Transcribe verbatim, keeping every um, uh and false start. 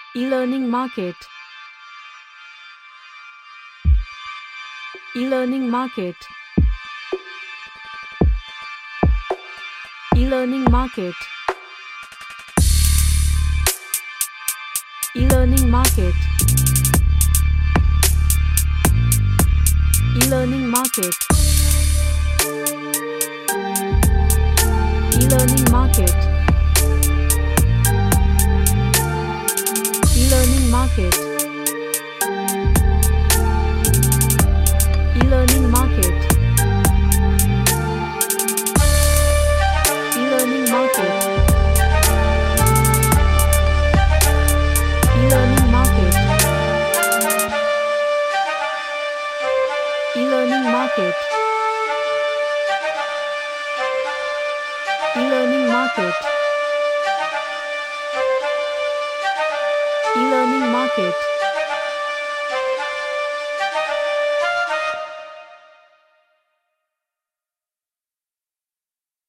E-learning market. E-learning market. E-learning market. E-learning market. E-learning market. E-learning market. E-learning market. E-learning market. E-learning market. E-learning market. E-learning market. E-learning market. E-learning market.